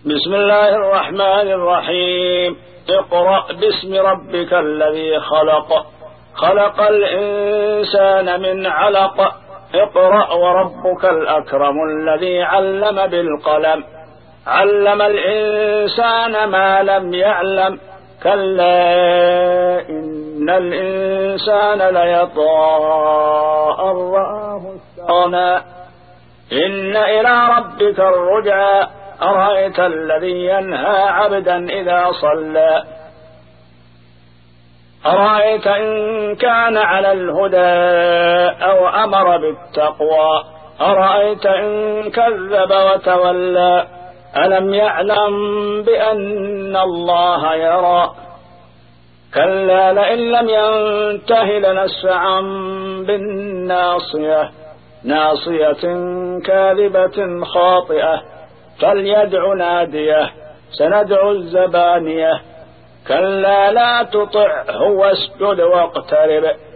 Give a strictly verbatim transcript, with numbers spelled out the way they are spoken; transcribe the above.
بسم الله الرحمن الرحيم. اقرأ باسم ربك الذي خلق خلق الإنسان من علق اقرأ وربك الأكرم الذي علم بالقلم علم الإنسان ما لم يعلم كلا إن الإنسان ليطغى أن رآه استغنى إن إلى ربك الرجعى أرأيت الذي ينهى عبدا إذا صلى أرأيت إن كان على الهدى أو أمر بالتقوى أرأيت إن كذب وتولى ألم يعلم بأن الله يرى كلا لئن لم ينته لنسفعا بالناصية ناصية كاذبة خاطئة فليدع ناديه سندع الزبانية كلا لا تطعه واسجد واقترب